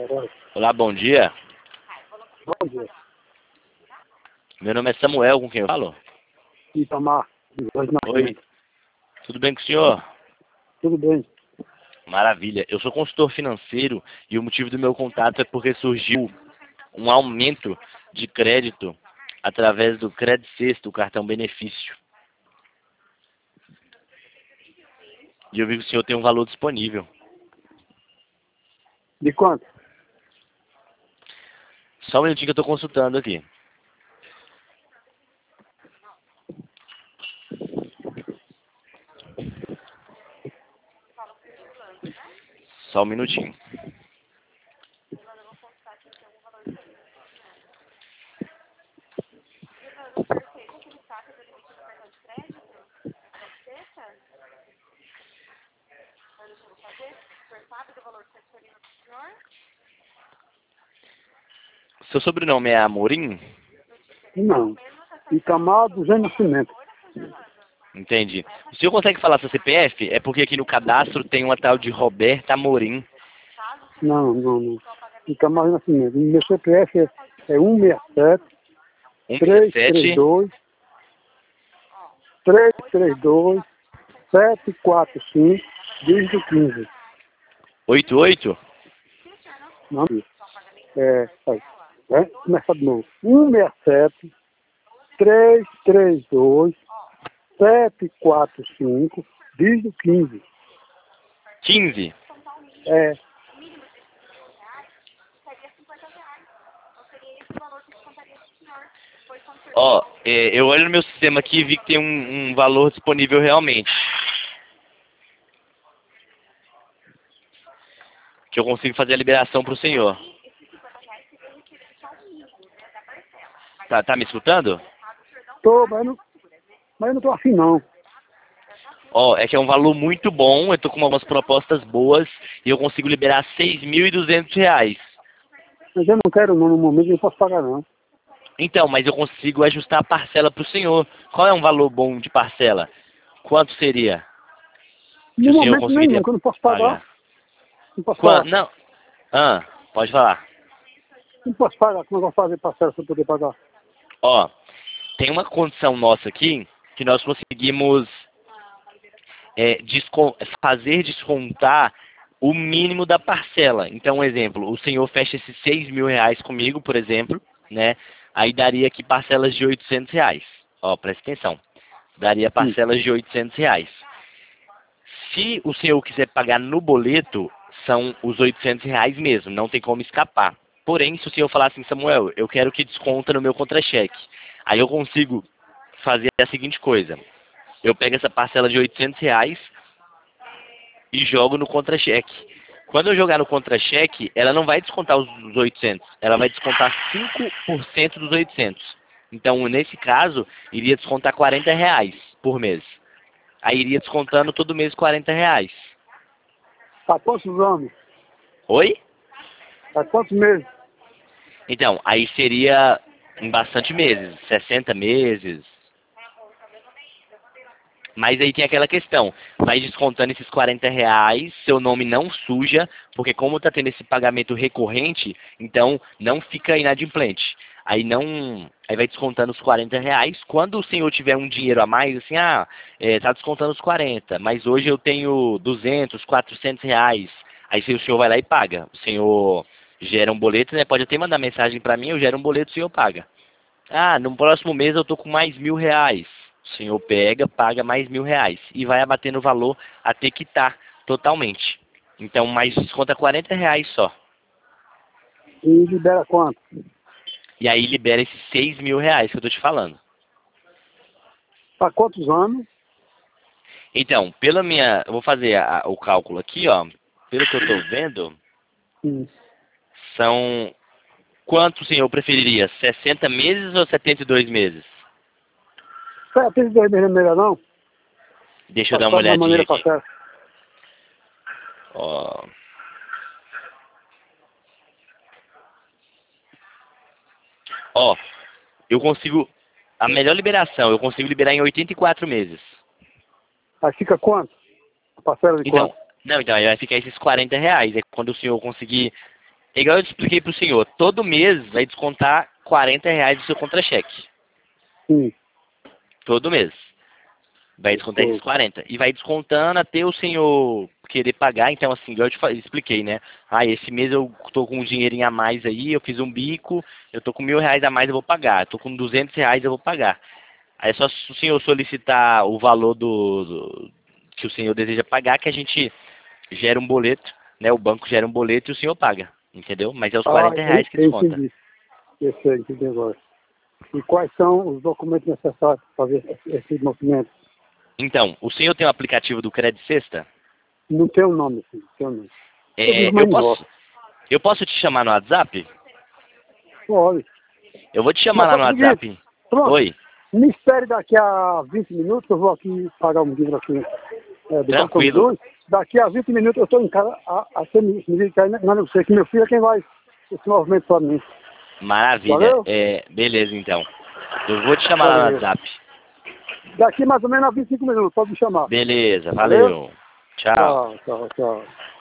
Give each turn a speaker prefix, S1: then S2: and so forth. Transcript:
S1: Olá, bom dia.
S2: Bom dia.
S1: Meu nome é Samuel, com quem eu falo?
S2: Itamar, de Jorge
S1: Oi,
S2: Nascimento.
S1: tudo bem com o senhor?
S2: Tudo bem?
S1: Maravilha. Eu sou consultor financeiro e o motivo do meu contato é porque surgiu um aumento de crédito através do Credit Sexto, o cartão benefício. E eu vi que o senhor tem um valor disponível.
S2: De quanto?
S1: Só um minutinho que eu estou consultando aqui. Só um minutinho. Seu sobrenome é Amorim?
S2: Não. Itamar do Jorge Nascimento.
S1: Entendi. O senhor consegue falar seu CPF? É porque aqui no cadastro tem uma tal de Roberta Amorim.
S2: Não. Itamar do Nascimento. Meu CPF é 167
S1: 167
S2: 332 332 745 dígito 15.
S1: 88?
S2: Não, começa de novo. 167 332 745 dígito 15.
S1: 15?
S2: É.
S1: Ó, eu olho no meu sistema aqui e vi que tem um valor disponível realmente. Que eu consigo fazer a liberação para o senhor. Tá me escutando?
S2: Tô, mas não tô afim não.
S1: Ó, é que é um valor muito bom, eu tô com algumas propostas boas e eu consigo liberar R$ 6.200.
S2: Mas eu não quero não, no momento eu não posso pagar não.
S1: Então, mas eu consigo ajustar a parcela para o senhor. Qual é um valor bom de parcela? Quanto seria? Que
S2: No
S1: o senhor
S2: momento
S1: conseguiria
S2: nenhum, que eu não posso pagar.
S1: pagar?
S2: Não posso pagar.
S1: Não. Pode falar.
S2: Não posso pagar. Como eu vou fazer parcela se eu poder pagar?
S1: Ó, tem uma condição nossa aqui que nós conseguimos fazer descontar o mínimo da parcela. Então, um exemplo, o senhor fecha esses R$ 6.000 comigo, por exemplo, né? Aí daria aqui parcelas de R$ 800. Ó, presta atenção. Daria parcelas de R$ 800. Se o senhor quiser pagar no boleto, são os R$ 800 mesmo, não tem como escapar. Porém, se o senhor falar assim, Samuel, eu quero que desconta no meu contra-cheque, aí eu consigo fazer a seguinte coisa. Eu pego essa parcela de R$ 800 e jogo no contra-cheque. Quando eu jogar no contra-cheque, ela não vai descontar os 800, ela vai descontar 5% dos 800. Então, nesse caso, iria descontar R$ 40 por mês. Aí iria descontando todo mês R$ 40.
S2: Há quantos anos?
S1: Oi?
S2: Há quantos meses?
S1: Então, aí seria em bastante meses, 60 meses. Mas aí tem aquela questão, vai descontando esses R$ 40, seu nome não suja, porque como está tendo esse pagamento recorrente, então não fica inadimplente. Aí vai descontando os R$ 40. Quando o senhor tiver um dinheiro a mais, assim, tá descontando os 40, mas hoje eu tenho 200, R$ 400. Aí o senhor vai lá e paga. O senhor gera um boleto, né? Pode até mandar mensagem para mim, eu gero um boleto, o senhor paga. No próximo mês eu tô com mais R$ 1.000. O senhor pega, paga mais R$ 1.000 e vai abatendo o valor até quitar totalmente. Então, mais desconta R$ 40 só.
S2: E libera quanto?
S1: E aí libera esses R$ 6.000 que eu tô te falando.
S2: Há quantos anos?
S1: Então, eu vou fazer o cálculo aqui, ó. Pelo que eu tô vendo, são... Quanto o senhor preferiria? 60 meses ou 72 meses?
S2: 72 meses não é melhor não?
S1: Deixa eu dar uma
S2: Passar de uma
S1: olhadinha
S2: maneira
S1: aqui.
S2: qualquer.
S1: Ó... Ó, eu consigo... A melhor liberação, eu consigo liberar em 84 meses.
S2: Aí fica quanto? A parcela de
S1: Então,
S2: quanto?
S1: não, então aí vai ficar esses R$ 40. É quando o senhor conseguir igual eu expliquei pro senhor, todo mês vai descontar R$ 40 do seu contra-cheque.
S2: Sim.
S1: Todo mês. Vai descontar esses 40. E vai descontando até o senhor querer pagar. Então, assim, igual eu expliquei, né? Ah, esse mês eu tô com um dinheirinho a mais aí, eu fiz um bico, eu tô com R$ 1.000 a mais, eu vou pagar. Eu tô com R$ 200, eu vou pagar. Aí é só se o senhor solicitar o valor que o senhor deseja pagar, que a gente gera um boleto, né? O banco gera um boleto e o senhor paga. Entendeu? Mas é os R$ 40 que
S2: eu
S1: desconta.
S2: entendi. Eu sei, entendi agora. E quais são os documentos necessários para fazer esse movimento?
S1: Então, o senhor tem o aplicativo do Crédito Sexta?
S2: Não tem o nome, filho. Não tem o nome. Eu
S1: É,
S2: vivo mais em roça.
S1: eu posso te chamar no WhatsApp?
S2: Olha.
S1: Eu vou te chamar
S2: Mas
S1: lá
S2: faz
S1: no
S2: o seguinte,
S1: WhatsApp.
S2: pronto.
S1: Oi,
S2: Me espere daqui a 20 minutos, eu vou aqui pagar um dinheiro aqui do Banco
S1: tranquilo.
S2: Luz. Daqui a 20 minutos eu estou em casa, até me dizer que não sei que meu filho é quem vai esse movimento para mim.
S1: Maravilha.
S2: Valeu?
S1: Beleza, então. Eu vou te chamar lá no
S2: Valeu.
S1: WhatsApp.
S2: Daqui mais ou menos a 25 minutos, pode me chamar.
S1: Beleza,
S2: Valeu?
S1: valeu. Tchau.
S2: Tchau, tchau, tchau.